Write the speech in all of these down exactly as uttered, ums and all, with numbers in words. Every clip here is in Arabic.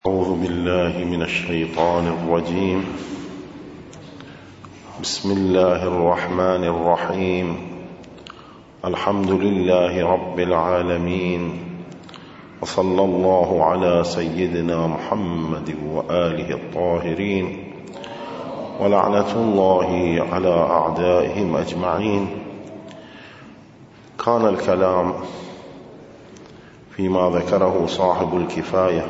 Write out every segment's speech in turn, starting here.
أعوذ بالله من الشيطان الرجيم. بسم الله الرحمن الرحيم. الحمد لله رب العالمين، وصلى الله على سيدنا محمد وآله الطاهرين، ولعنة الله على أعدائهم أجمعين. كان الكلام فيما ذكره صاحب الكفاية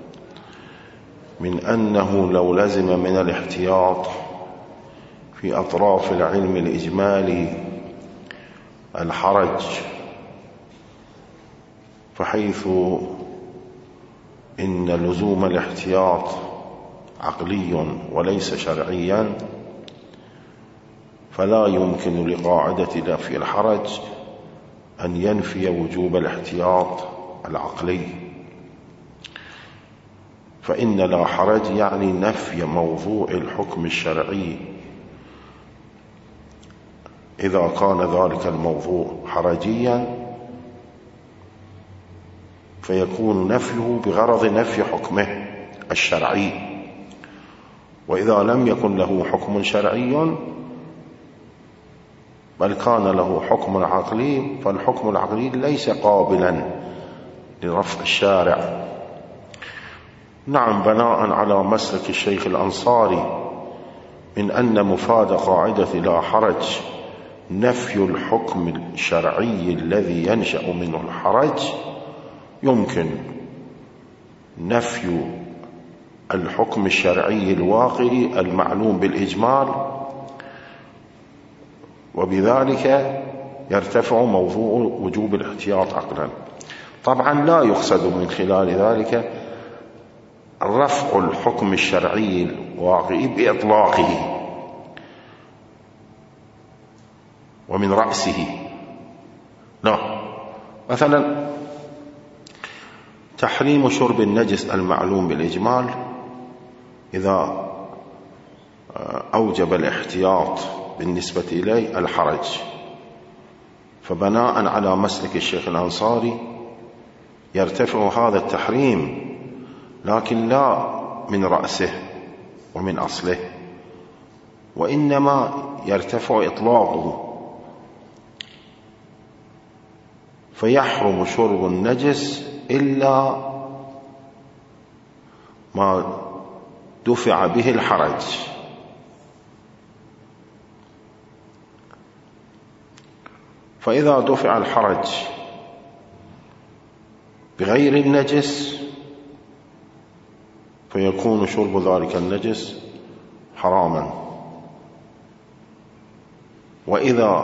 من أنه لو لزم من الاحتياط في أطراف العلم الإجمالي الحرج، فحيث إن لزوم الاحتياط عقلي وليس شرعيا، فلا يمكن لقاعدة نفي الحرج أن ينفي وجوب الاحتياط العقلي، فإن لا حرج يعني نفي موضوع الحكم الشرعي. إذا كان ذلك الموضوع حرجيا فيكون نفيه بغرض نفي حكمه الشرعي، وإذا لم يكن له حكم شرعي بل كان له حكم عقلي، فالحكم العقلي ليس قابلا لرفع الشارع. نعم، بناء على مسلك الشيخ الأنصاري من أن مفاد قاعدة لا حرج نفي الحكم الشرعي الذي ينشأ منه الحرج، يمكن نفي الحكم الشرعي الواقع المعلوم بالإجمال، وبذلك يرتفع موضوع وجوب الاحتياط عقلا. طبعا لا يقصد من خلال ذلك رفع الحكم الشرعي الواقعي بإطلاقه ومن رأسه، لا. مثلا تحريم شرب النجس المعلوم بالإجمال إذا أوجب الاحتياط بالنسبة إليه الحرج، فبناء على مسلك الشيخ الأنصاري يرتفع هذا التحريم، لكن لا من رأسه ومن أصله، وإنما يرتفع إطلاقه، فيحرم شرب النجس إلا ما دفع به الحرج. فإذا دفع الحرج بغير النجس فيكون شرب ذلك النجس حراما، وإذا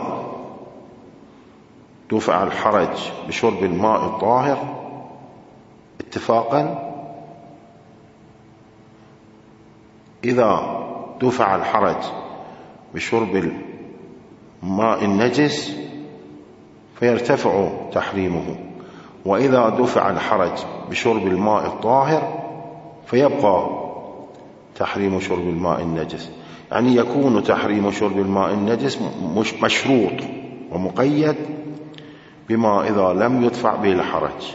دفع الحرج بشرب الماء الطاهر اتفاقا، إذا دفع الحرج بشرب الماء النجس فيرتفع تحريمه، وإذا دفع الحرج بشرب الماء الطاهر فيبقى تحريم شرب الماء النجس. يعني يكون تحريم شرب الماء النجس مش مشروط ومقيد بما إذا لم يدفع به الحرج.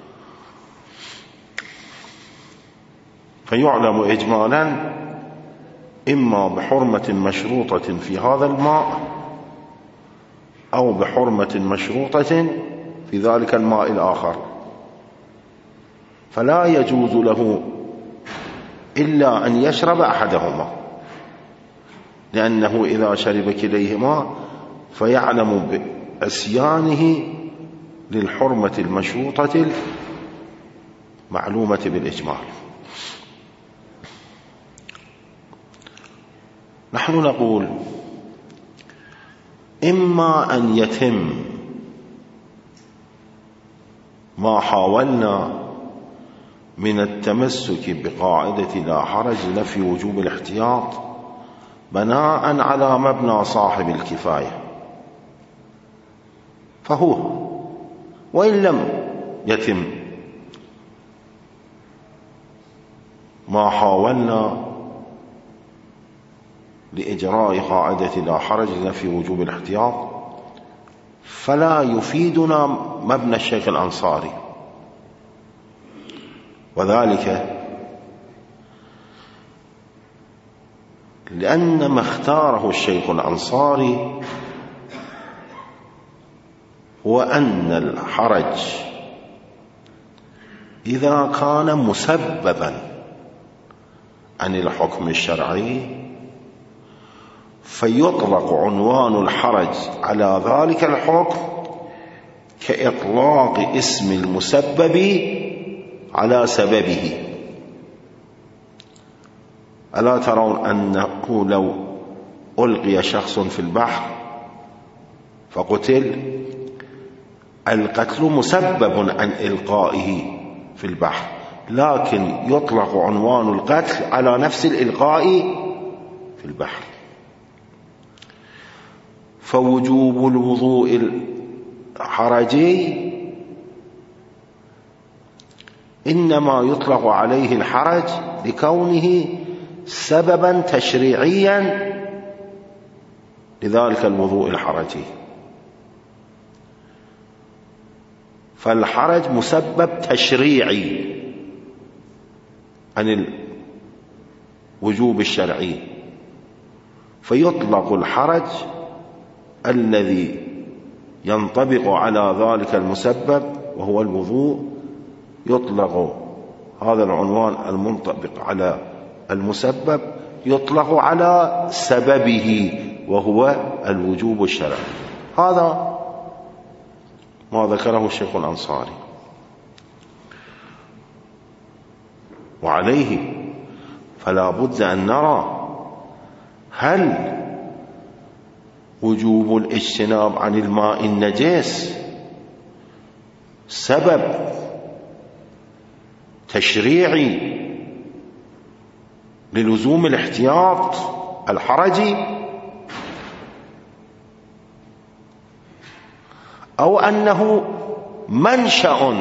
فيعلم إجمالا إما بحرمة مشروطة في هذا الماء أو بحرمة مشروطة في ذلك الماء الآخر، فلا يجوز له إلا أن يشرب أحدهما، لأنه إذا شرب كليهما فيعلم بعصيانه للحرمة المشروطة المعلومة بالإجمال. نحن نقول إما أن يتم ما حاولنا من التمسك بقاعدة لا حرج نفي وجوب الاحتياط بناء على مبنى صاحب الكفاية، فهو وإن لم يتم ما حاولنا لإجراء قاعدة لا حرج نفي وجوب الاحتياط، فلا يفيدنا مبنى الشيخ الأنصاري، وذلك لأن ما اختاره الشيخ الأنصاري هو أن الحرج إذا كان مسببا عن الحكم الشرعي فيطلق عنوان الحرج على ذلك الحكم كإطلاق اسم المسبب على سببه. ألا ترون أنه لو ألقي شخص في البحر فقتل، القتل مسبب عن إلقائه في البحر، لكن يطلق عنوان القتل على نفس الإلقاء في البحر. فوجوب الوضوء الحرجي إنما يطلق عليه الحرج لكونه سببا تشريعيا لذلك الوضوء الحرجي. فالحرج مسبب تشريعي عن الوجوب الشرعي، فيطلق الحرج الذي ينطبق على ذلك المسبب وهو الوضوء، يطلق هذا العنوان المنطبق على المسبب يطلق على سببه وهو الوجوب الشرعي. هذا ما ذكره الشيخ الأنصاري. وعليه فلا بد أن نرى هل وجوب الاجتناب عن الماء النجس سبب تشريعي للزوم الاحتياط الحرجي، أو أنه منشأ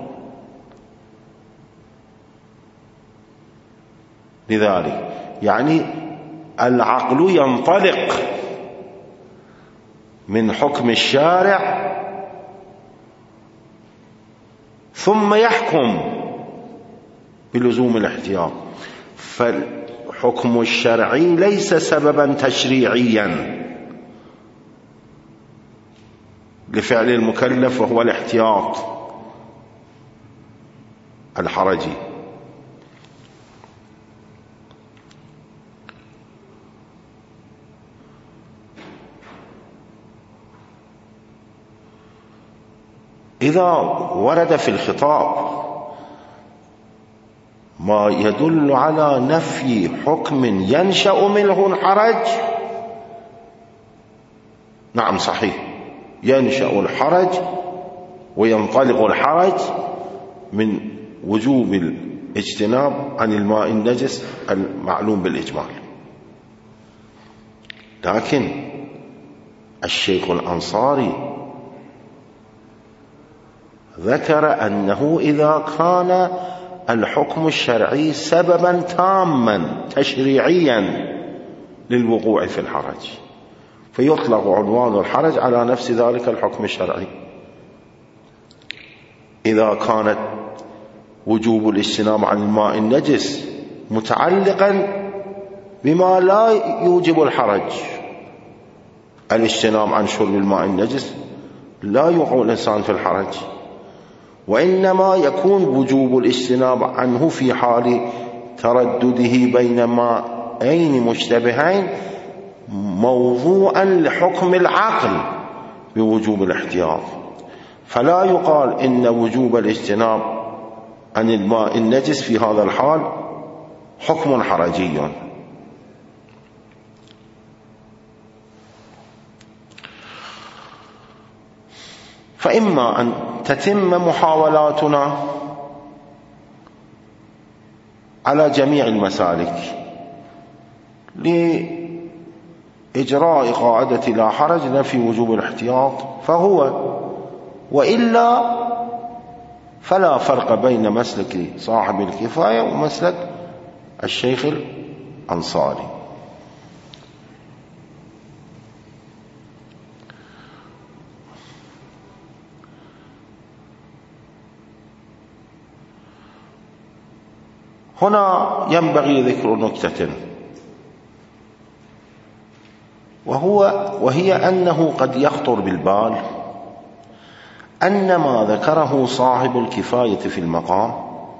لذلك. يعني العقل ينطلق من حكم الشارع ثم يحكم بلزوم الاحتياط، فالحكم الشرعي ليس سببا تشريعيا لفعل المكلف وهو الاحتياط الحرجي. إذا ورد في الخطاب ما يدل على نفي حكم ينشأ منه الحرج، نعم صحيح، ينشأ الحرج وينطلق الحرج من وجوب الاجتناب عن الماء النجس المعلوم بالإجمال. لكن الشيخ الأنصاري ذكر أنه إذا كان الحكم الشرعي سببا تاما تشريعيا للوقوع في الحرج فيطلق عنوان الحرج على نفس ذلك الحكم الشرعي. إذا كانت وجوب الاجتناب عن الماء النجس متعلقا بما لا يوجب الحرج، الاجتناب عن شرب الماء النجس لا يوقع الإنسان في الحرج، وإنما يكون وجوب الاجتناب عنه في حال تردده بين ماءين مشتبهين موضوعا لحكم العقل بوجوب الاحتياط، فلا يقال إن وجوب الاجتناب عن الماء النجس في هذا الحال حكم حرجي. فإما أن تتم محاولاتنا على جميع المسالك لإجراء قاعدة لا حرج في وجوب الاحتياط فهو، وإلا فلا فرق بين مسلك صاحب الكفاية ومسلك الشيخ الأنصاري. هنا ينبغي ذكر نكتة، وهو وهي أنه قد يخطر بالبال أن ما ذكره صاحب الكفاية في المقام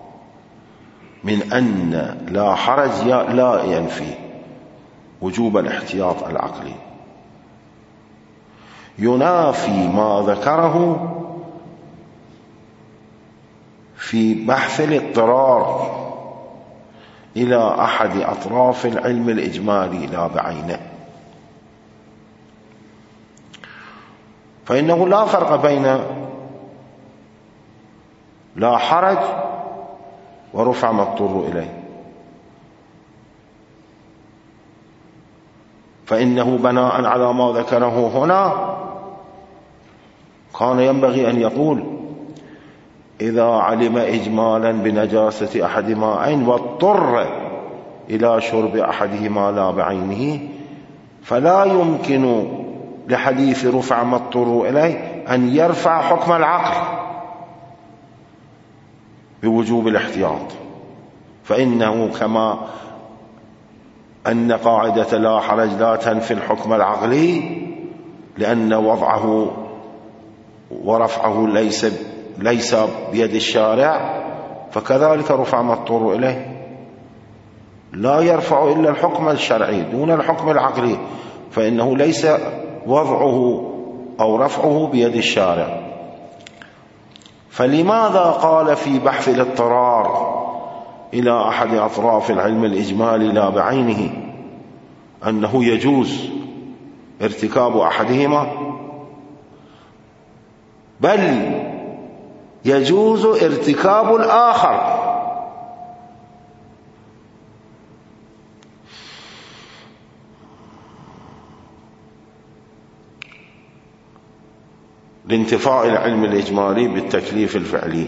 من أن لا حرج لا ينفي وجوب الاحتياط العقلي، ينافي ما ذكره في بحث الاضطرار إلى أحد أطراف العلم الإجمالي لا بعينه. فإنه لا فرق بين لا حرج ورفع ما اضطر إليه، فإنه بناء على ما ذكره هنا كان ينبغي أن يقول إذا علم إجمالا بنجاسة أحد ماءين واضطر إلى شرب أحدهما لا بعينه فلا يمكن لحديث رفع ما اضطر إليه أن يرفع حكم العقل بوجوب الاحتياط، فإنه كما أن قاعدة لا حرج لا تنفي الحكم العقلي لأن وضعه ورفعه ليس ليس بيد الشارع، فكذلك رفع ما اضطر إليه لا يرفع إلا الحكم الشرعي دون الحكم العقلي، فإنه ليس وضعه أو رفعه بيد الشارع. فلماذا قال في بحث الاضطرار إلى أحد أطراف العلم الإجمالي لا بعينه أنه يجوز ارتكاب أحدهما، بل يجوز ارتكاب الآخر؟ لانتفاء العلم الإجمالي بالتكليف الفعلي.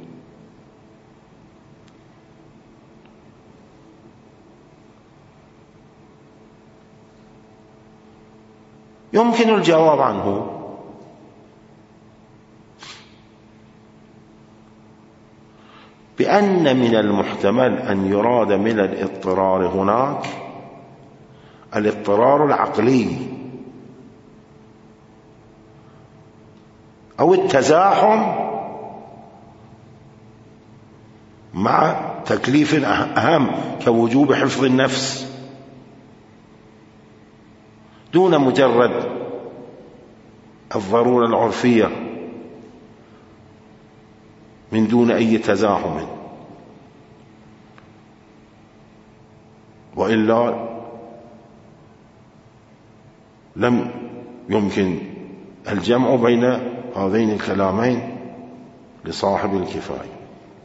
يمكن الجواب عنه بأن من المحتمل أن يراد من الاضطرار هناك الاضطرار العقلي أو التزاحم مع تكليف أهم كوجوب حفظ النفس دون مجرد الضرورة العرفية من دون أي تزاحم، وإلا لم يمكن الجمع بين هذين الكلامين لصاحب الكفاية.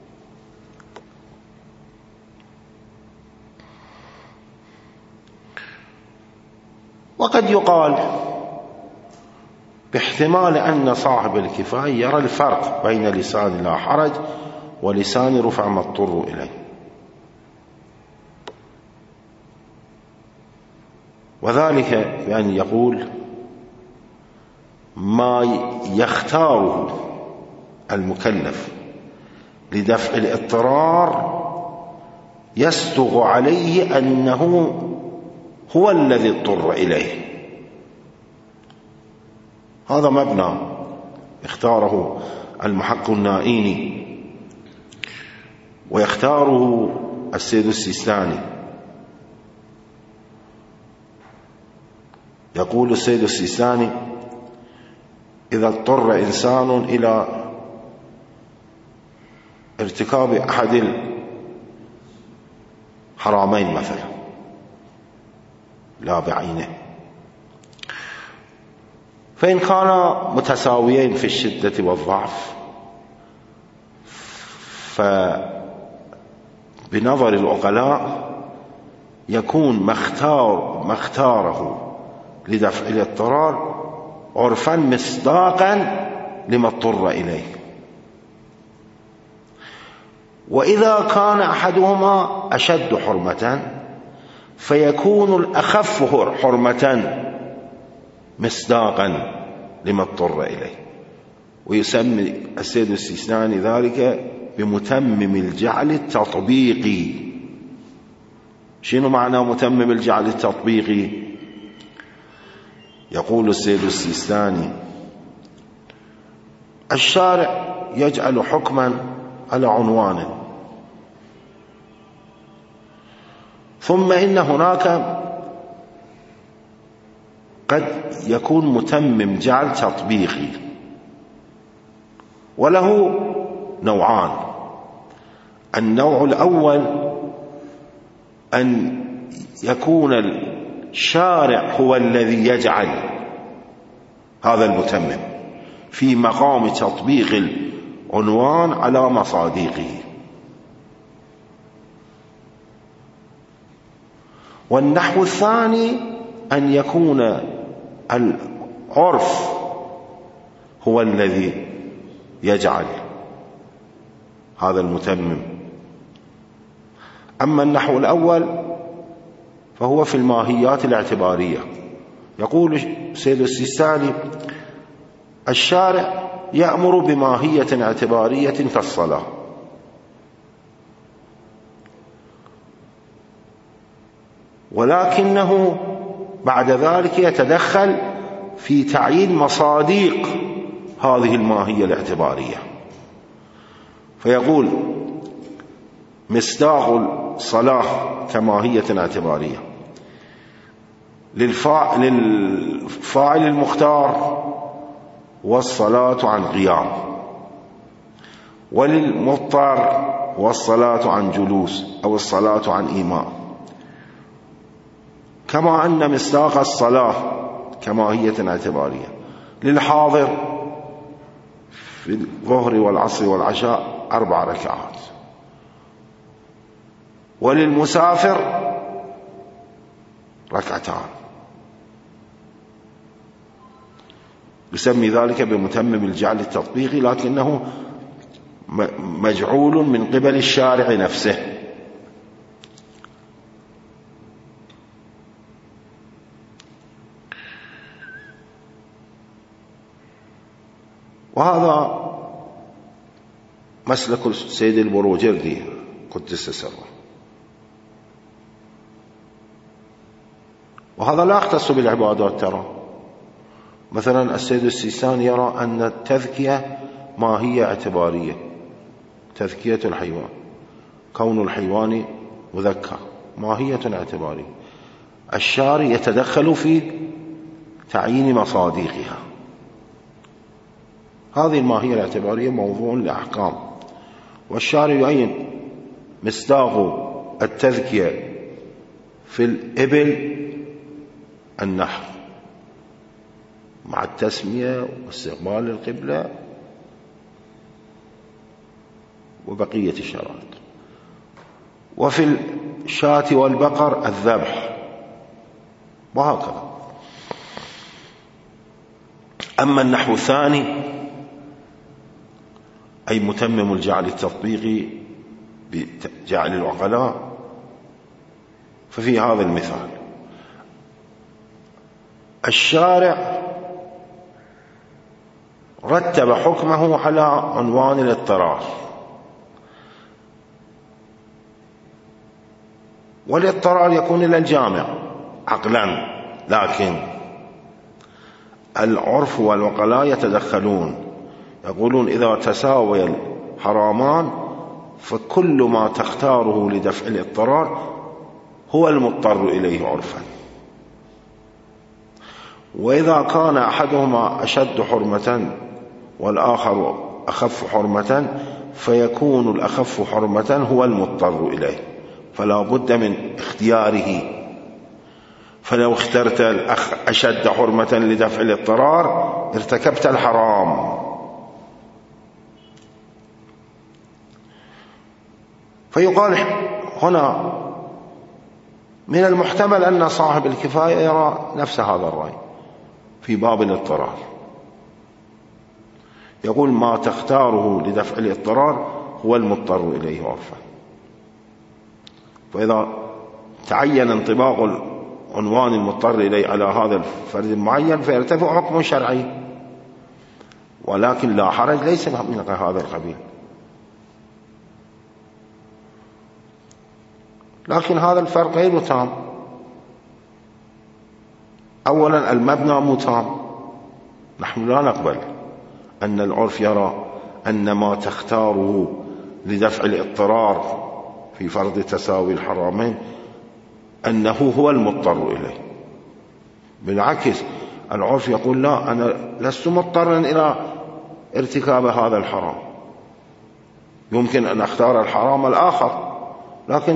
وقد يقال باحتمال أن صاحب الكفاية يرى الفرق بين لسان لا حرج ولسان رفع ما اضطر إليه، وذلك بأن يقول ما يختاره المكلف لدفع الاضطرار يستغ عليه أنه هو الذي اضطر إليه. هذا مبنى اختاره المحق النائيني ويختاره السيد السيستاني. يقول السيد السيستاني إذا اضطر إنسان إلى ارتكاب أحد الحرامين مثلا لا بعينه، فإن كانا متساويين في الشدة والضعف فبنظر العقلاء يكون مختار مختاره لدفع الاضطرار عرفا مصداقا لما اضطر إليه، وإذا كان أحدهما أشد حرمة فيكون الأخف حرمة مصداقا لما اضطر إليه. ويسمي السيد السيستاني ذلك بمتمم الجعل التطبيقي. شنو معنى متمم الجعل التطبيقي؟ يقول السيد السيستاني: الشارع يجعل حكما على عنوان، ثم إن هناك قد يكون متمم جعل تطبيقي، وله نوعان. النوع الأول أن يكون الشارع هو الذي يجعل هذا المتمم في مقام تطبيق العنوان على مصادقه. والنحو الثاني أن يكون العرف هو الذي يجعل هذا المتمم. أما النحو الأول فهو في الماهيات الاعتبارية. يقول سيد السيستاني: الشارع يأمر بماهية اعتبارية كالصلاة، ولكنه بعد ذلك يتدخل في تعيين مصادق هذه الماهية الاعتبارية، فيقول: مصداق الصلاة كماهية اعتبارية للفاعل المختار والصلاة عن قيام، وللمضطر والصلاة عن جلوس أو الصلاة عن إيماء، كما أن مصداق الصلاة كماهية اعتبارية للحاضر في الظهر والعصر والعشاء أربع ركعات، وللمسافر ركعتان. يسمي ذلك بمتمم الجعل التطبيقي، لكنه مجعول من قبل الشارع نفسه. وهذا مسلك السيد البروجردي قدس سره، وهذا لا يختص بالعبادات. ترى مثلا السيد السيستاني يرى أن التذكية ماهية اعتبارية، تذكية الحيوان، كون الحيوان مذكى ماهية اعتبارية. الشارع يتدخل في تعيين مصادقها. هذه الماهية الاعتبارية موضوع لأحكام، والشارع يعين مصداق التذكية في الإبل النحر مع التسمية واستقبال القبلة وبقية الشرائط، وفي الشاة والبقر الذبح، وهكذا. أما النحو الثاني أي متمم الجعل التطبيقي بجعل العقلاء، ففي هذا المثال الشارع رتب حكمه على عنوان الاضطرار، والاضطرار يكون إلى الجامع عقلا، لكن العرف والعقلاء يتدخلون، يقولون: إذا تساوي الحرامان فكل ما تختاره لدفع الاضطرار هو المضطر إليه عرفا، وإذا كان أحدهما أشد حرمة والآخر أخف حرمة فيكون الأخف حرمة هو المضطر إليه، فلا بد من اختياره. فلو اخترت أشد حرمة لدفع الاضطرار ارتكبت الحرام. فيقال هنا من المحتمل أن صاحب الكفاية يرى نفس هذا الرأي في باب الاضطرار، يقول: ما تختاره لدفع الاضطرار هو المضطر إليه عرفا. فإذا تعين انطباق عنوان المضطر إليه على هذا الفرد المعين فيرتفع حكم شرعي، ولكن لا حرج ليس من هذا القبيل. لكن هذا الفرق غير تام. أولا المبنى متام، نحن لا نقبل أن العرف يرى أن ما تختاره لدفع الاضطرار في فرض تساوي الحرامين أنه هو المضطر إليه. بالعكس العرف يقول لا، أنا لست مضطرا إلى ارتكاب هذا الحرام، يمكن أن أختار الحرام الآخر لكن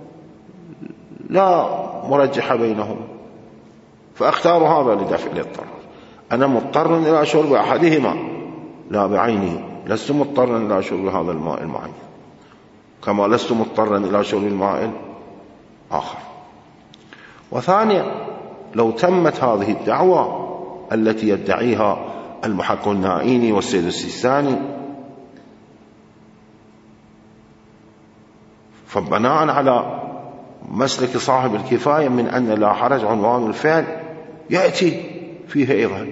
لا مرجح بينهما، فأختار هذا لدفع الاضطرار. أنا مضطر إلى شرب أحدهما لا بعينه، لست مضطرا إلى شرب هذا الماء المعين كما لست مضطرا إلى شرب الماء الآخر. وثانيا لو تمت هذه الدعوة التي يدعيها المحقق النائيني والسيد السيستاني، فبناء على مسلك صاحب الكفاية من أن لا حرج عنوان الفعل يأتي فيه أيضا.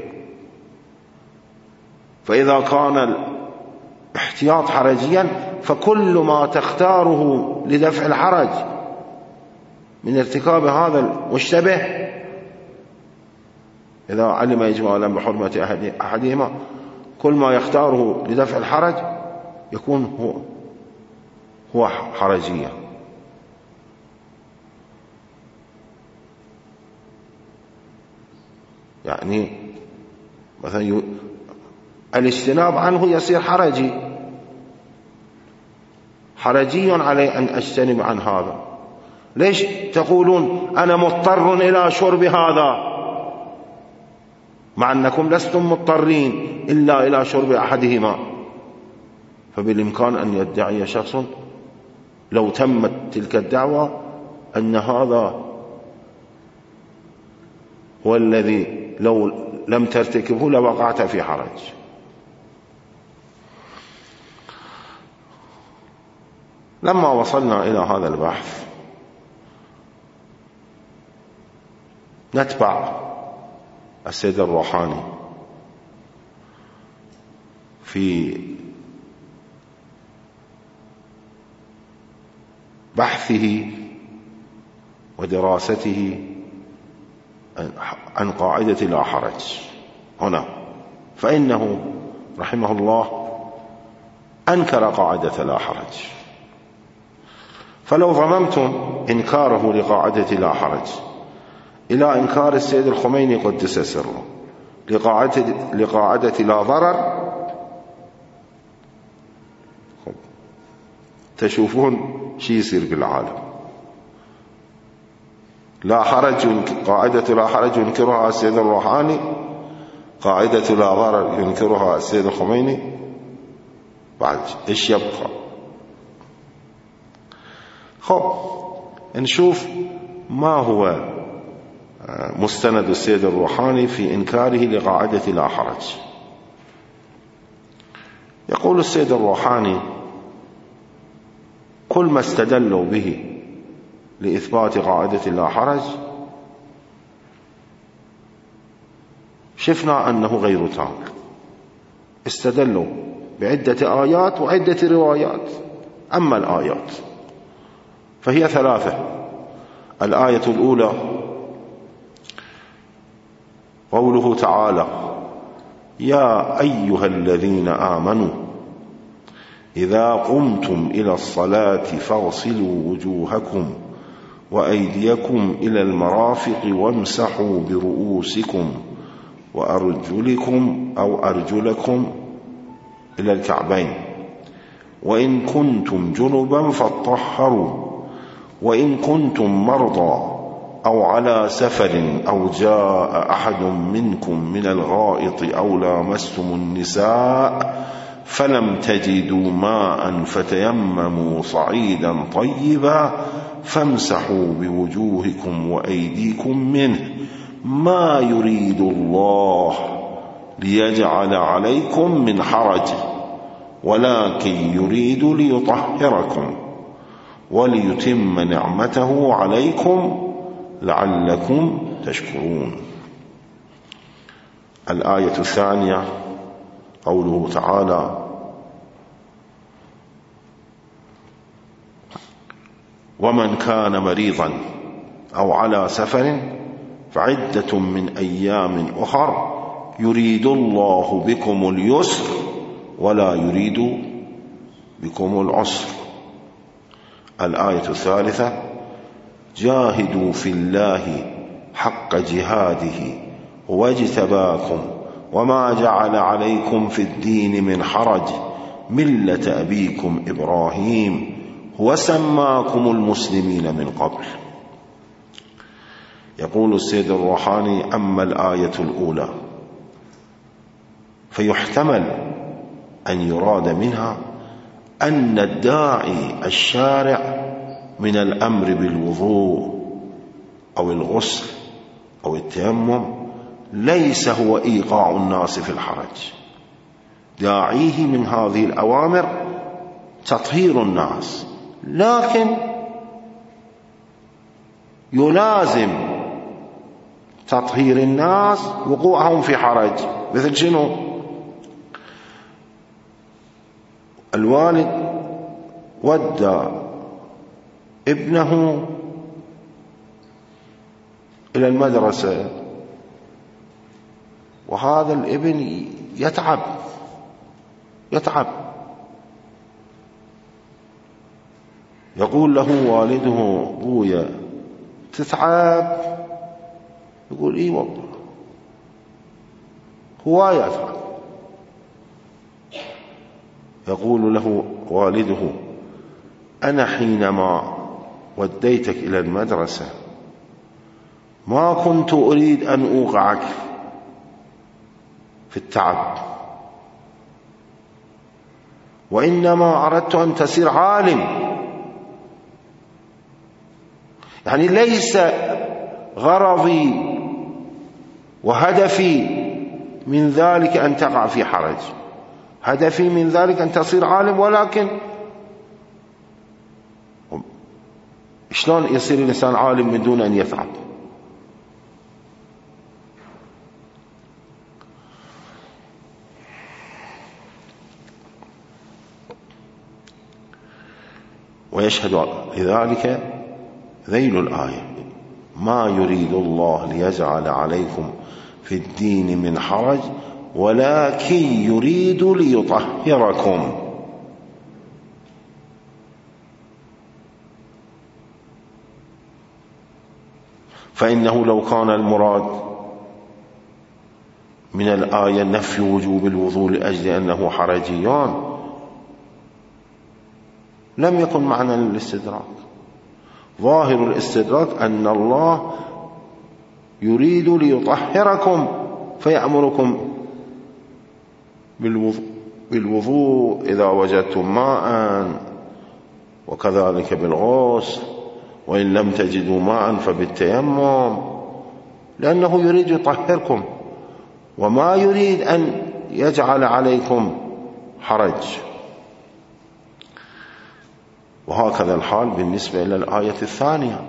فإذا كان الاحتياط حرجيا فكل ما تختاره لدفع الحرج من ارتكاب هذا المشتبه إذا علم إجمالا بحرمة أحدهما، كل ما يختاره لدفع الحرج يكون هو هو حرجيا. يعني مثلا الاجتناب عنه يصير حرجي، حرجي علي أن أجتنب عن هذا. ليش تقولون أنا مضطر إلى شرب هذا مع أنكم لستم مضطرين إلا إلى شرب أحدهما؟ فبالإمكان أن يدعي شخص لو تمت تلك الدعوة أن هذا هو الذي لو لم ترتكبه لوقعت في حرج. لما وصلنا إلى هذا البحث نتبع السيد الروحاني في بحثه ودراسته عن قاعدة لا حرج هنا، فإنه رحمه الله أنكر قاعدة لا حرج. فلو ضممتم إنكاره لقاعدة لا حرج إلى إنكار السيد الخميني قدس سره لقاعدة, لقاعدة لا ضرر، تشوفون شي يصير بالعالم. لا حرج، قاعدة لا حرج ينكرها السيد الروحاني، قاعدة لا ضرر ينكرها السيد الخميني، بعد إيش يبقى؟ خب نشوف ما هو مستند السيد الروحاني في إنكاره لقاعدة لا حرج. يقول السيد الروحاني: كل ما استدلوا به لإثبات قاعدة لا حرج شفنا أنه غير تام. استدلوا بعدة آيات وعدة روايات. أما الآيات فهي ثلاثة. الآية الأولى قوله تعالى: يا أيها الذين آمنوا إذا قمتم إلى الصلاة فاغسلوا وجوهكم وأيديكم إلى المرافق وامسحوا برؤوسكم وأرجلكم أو أرجلكم إلى الكعبين، وإن كنتم جنبا فاطهروا، وإن كنتم مرضى أو على سفر أو جاء أحد منكم من الغائط أو لامستم النساء فلم تجدوا ماء فتيمموا صعيدا طيبا فامسحوا بوجوهكم وأيديكم منه، ما يريد الله ليجعل عليكم من حرج ولكن يريد ليطهركم وليتم نعمته عليكم لعلكم تشكرون. الآية الثانية قوله تعالى: ومن كان مريضا أو على سفر فعدة من أيام أخر يريد الله بكم اليسر ولا يريد بكم العسر. الآية الثالثة: جاهدوا في الله حق جهاده واجتباكم وما جعل عليكم في الدين من حرج ملة أبيكم إبراهيم وسماكم المسلمين من قبل. يقول السيد الروحاني: أما الآية الأولى فيحتمل أن يراد منها أن الداعي الشارع من الأمر بالوضوء أو الغسل أو التيمم ليس هو إيقاع الناس في الحرج، داعيه من هذه الأوامر تطهير الناس، لكن يلازم تطهير الناس وقوعهم في حرج. مثل شنو؟ الوالد ودى ابنه إلى المدرسة وهذا الابن يتعب يتعب يقول له والده: بويا تتعب؟ يقول: إيه والله هو يتعب. يقول له والده: أنا حينما وديتك إلى المدرسة ما كنت أريد أن أوقعك في التعب، وإنما أردت أن تصير عالم. يعني ليس غرضي وهدفي من ذلك أن تقع في حرج، هدفي من ذلك أن تصير عالم. ولكن شلون يصير الإنسان عالم من دون أن يتعب؟ ويشهد لذلك ذيل الآية: ما يريد الله ليجعل عليكم في الدين من حرج ولكن يريد ليطهركم. فإنه لو كان المراد من الآية نفي وجوب الوضوء لأجل أنه حرجيان لم يكن معنى للاستدراك. ظاهر الاستدراك أن الله يريد ليطهركم فيأمركم بالوضوء, بالوضوء إذا وجدتم ماء، وكذلك بالغسل، وإن لم تجدوا ماء فبالتيمم، لأنه يريد يطهركم وما يريد أن يجعل عليكم حرج. وهكذا الحال بالنسبة إلى الآية الثانية: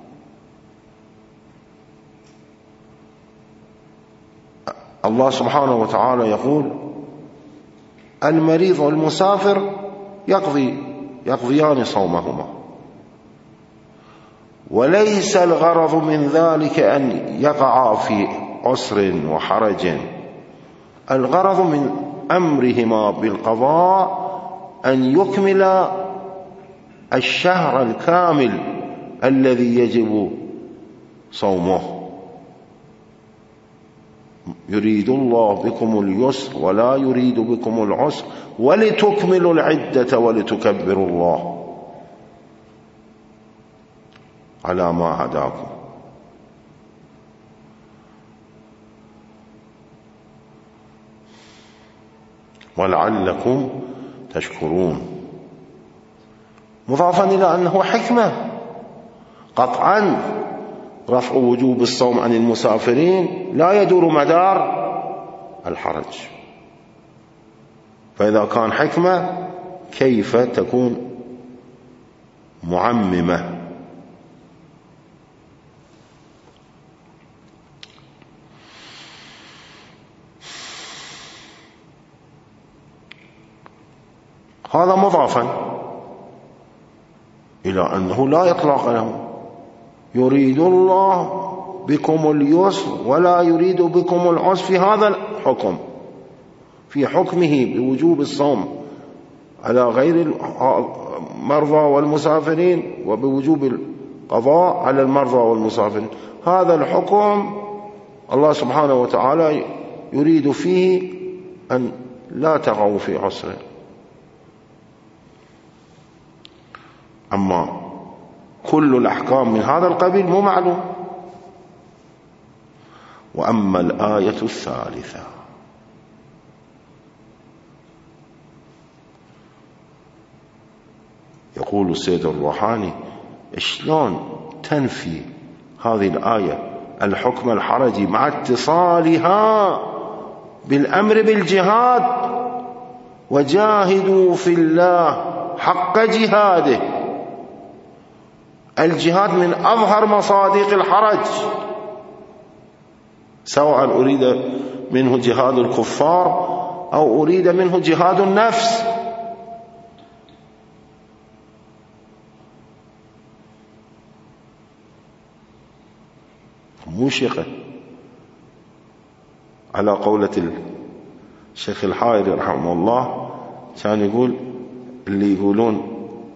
الله سبحانه وتعالى يقول: المريض والمسافر يقضي يقضيان صومهما، وليس الغرض من ذلك أن يقع في عسر وحرج، الغرض من أمرهما بالقضاء أن يكمل الشهر الكامل الذي يجب صومه. يريد الله بكم اليسر ولا يريد بكم العسر ولتكملوا العدة ولتكبروا الله على ما هداكم. ولعلكم تشكرون، مضافا إلى أنه حكمة. قطعا رفع وجوب الصوم عن المسافرين لا يدور مدار الحرج، فإذا كان حكمة كيف تكون معممة؟ هذا مضافا إلى أنه لا إطلاق له. يريد الله بكم اليسر ولا يريد بكم العسر في هذا الحكم، في حكمه بوجوب الصوم على غير المرضى والمسافرين وبوجوب القضاء على المرضى والمسافرين. هذا الحكم الله سبحانه وتعالى يريد فيه أن لا تقعوا في عسر. أما كل الأحكام من هذا القبيل مو معلوم. وأما الآية الثالثة يقول السيد الروحاني: شلون تنفي هذه الآية الحكم الحرجي مع اتصالها بالأمر بالجهاد، وجاهدوا في الله حق جهاده. الجهاد من أظهر مصادق الحرج، سواء أريد منه جهاد الكفار أو أريد منه جهاد النفس. موشقة على قولة الشيخ الحائري رحمه الله، كان يقول اللي يقولون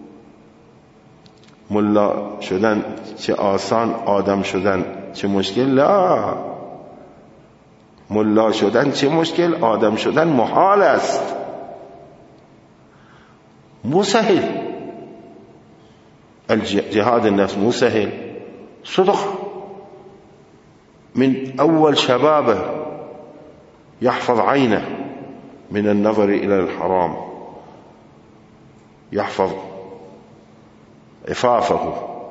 ملا شدن چه آسان، آدم شدن چه مشکل. لا، ملا شدن چه مشکل، آدم شدن محال است، مو سهل. الجهاد النفس مو سهل. صدق من أول شبابه يحفظ عينه من النظر إلى الحرام، يحفظ عفافه،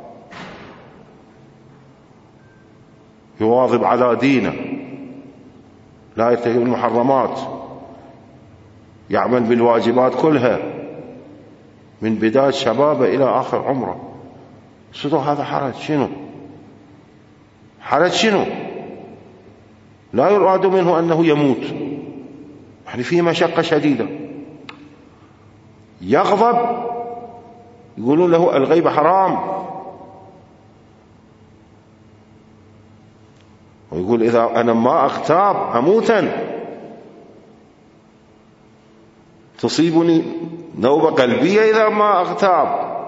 يواظب على دينه، لا يرتكب المحرمات، يعمل بالواجبات كلها من بداية شبابه إلى آخر عمره. صدق هذا حرج. شنو حرج؟ شنو؟ لا يراد منه أنه يموت، يعني فيه مشقة شديدة. يغضب، يقولون له الغيبة حرام، ويقول إذا أنا ما أغتاب أموتا، تصيبني نوبة قلبية إذا ما أغتاب،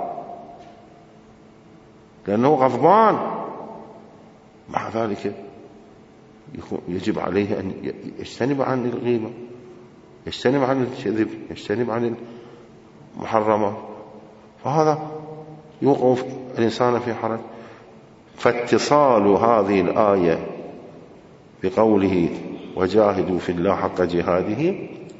لأنه غضبان. مع ذلك يجب عليه أن يجتنب عن الغيبة، يجتنب عن الكذب، يجتنب عن المحرمات، فهذا يوقف الإنسان في حرج. فاتصال هذه الآية بقوله وجاهدوا في الله حق جهاده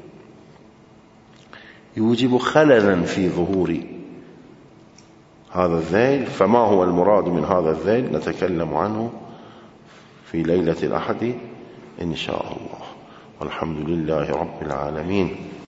يوجب خللا في ظهور هذا الذيل. فما هو المراد من هذا الذيل نتكلم عنه في ليلة الأحد إن شاء الله، والحمد لله رب العالمين.